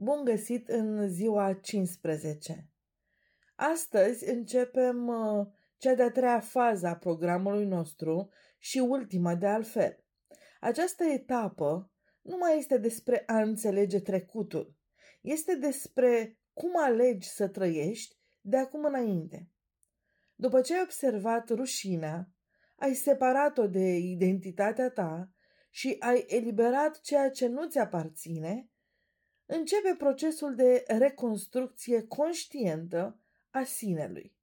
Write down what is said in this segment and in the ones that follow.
Bun găsit în ziua 15. Astăzi începem cea de-a treia fază a programului nostru și ultima de altfel. Această etapă nu mai este despre a înțelege trecutul, este despre cum alegi să trăiești de acum înainte. După ce ai observat rușinea, ai separat-o de identitatea ta și ai eliberat ceea ce nu ți aparține, începe procesul de reconstrucție conștientă a sinelui.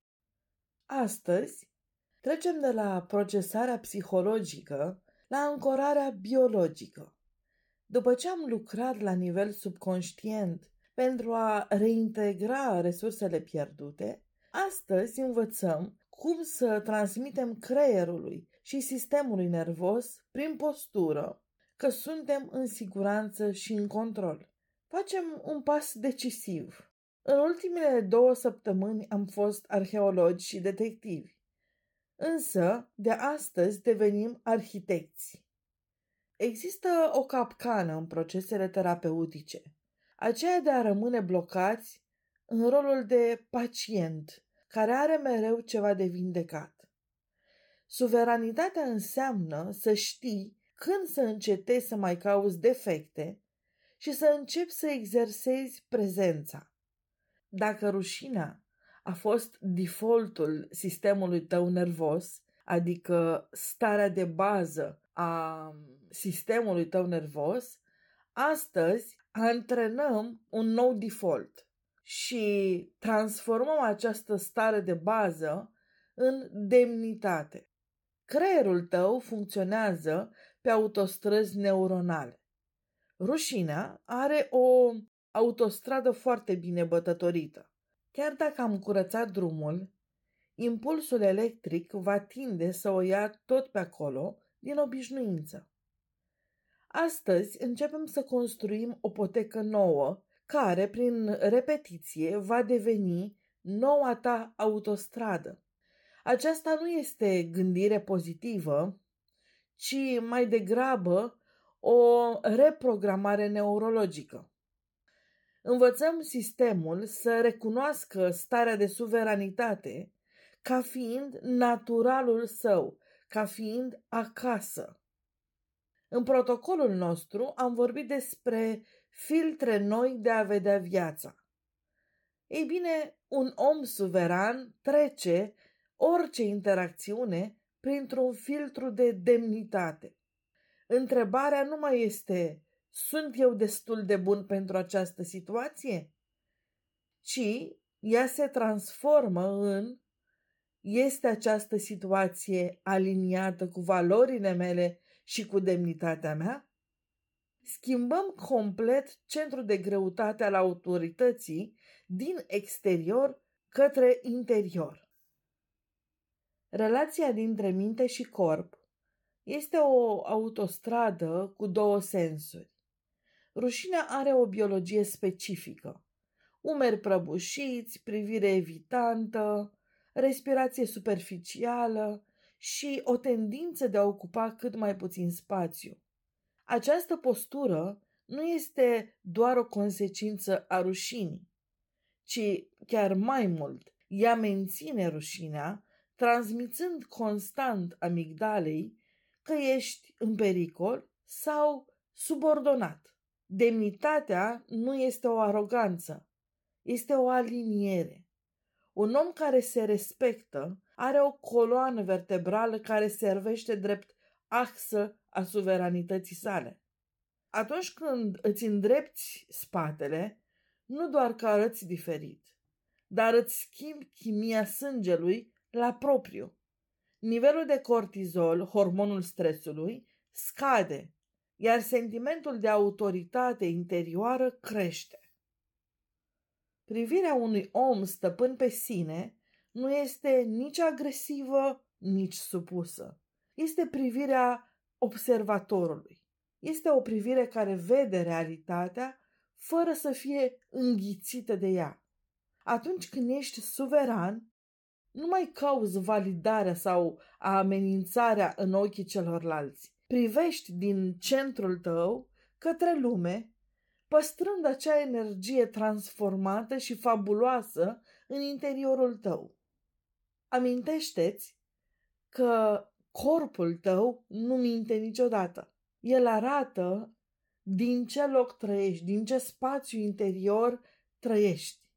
Astăzi trecem de la procesarea psihologică la ancorarea biologică. După ce am lucrat la nivel subconștient pentru a reintegra resursele pierdute, astăzi învățăm cum să transmitem creierului și sistemului nervos prin postură că suntem în siguranță și în control. Facem un pas decisiv. În ultimele 2 săptămâni am fost arheologi și detectivi. Însă, de astăzi devenim arhitecți. Există o capcană în procesele terapeutice, aceea de a rămâne blocați în rolul de pacient, care are mereu ceva de vindecat. Suveranitatea înseamnă să știi când să încetezi să mai cauți defecte și să începi să exersezi prezența. Dacă rușinea a fost defaultul sistemului tău nervos, adică starea de bază a sistemului tău nervos, astăzi antrenăm un nou default și transformăm această stare de bază în demnitate. Creierul tău funcționează pe autostrăzi neuronale. Rușinea are o autostradă foarte bine bătătorită. Chiar dacă am curățat drumul, impulsul electric va tinde să o ia tot pe acolo din obișnuință. Astăzi începem să construim o potecă nouă, care, prin repetiție, va deveni noua ta autostradă. Aceasta nu este gândire pozitivă, ci mai degrabă o reprogramare neurologică. Învățăm sistemul să recunoască starea de suveranitate ca fiind naturalul său, ca fiind acasă. În protocolul nostru am vorbit despre filtre noi de a vedea viața. Ei bine, un om suveran trece orice interacțiune printr-un filtru de demnitate. Întrebarea nu mai este: sunt eu destul de bun pentru această situație? Ci ea se transformă în: este această situație aliniată cu valorile mele și cu demnitatea mea? Schimbăm complet centrul de greutate al autorității din exterior către interior. Relația dintre minte și corp este o autostradă cu 2 sensuri. Rușinea are o biologie specifică: umeri prăbușiți, privire evitantă, respirație superficială și o tendință de a ocupa cât mai puțin spațiu. Această postură nu este doar o consecință a rușinii, ci chiar mai mult, ea menține rușinea, transmițând constant amigdalei că ești în pericol sau subordonat. Demnitatea nu este o aroganță, este o aliniere. Un om care se respectă are o coloană vertebrală care servește drept axă a suveranității sale. Atunci când îți îndrepți spatele, nu doar că arăți diferit, dar îți schimbi chimia sângelui la propriu. Nivelul de cortizol, hormonul stresului, scade, iar sentimentul de autoritate interioară crește. Privirea unui om stăpân pe sine nu este nici agresivă, nici supusă. Este privirea observatorului. Este o privire care vede realitatea fără să fie înghițită de ea. Atunci când ești suveran, nu mai cauți validarea sau amenințarea în ochii celorlalți. Privești din centrul tău către lume, păstrând acea energie transformată și fabuloasă în interiorul tău. Amintește-ți că corpul tău nu minte niciodată. El arată din ce loc trăiești, din ce spațiu interior trăiești.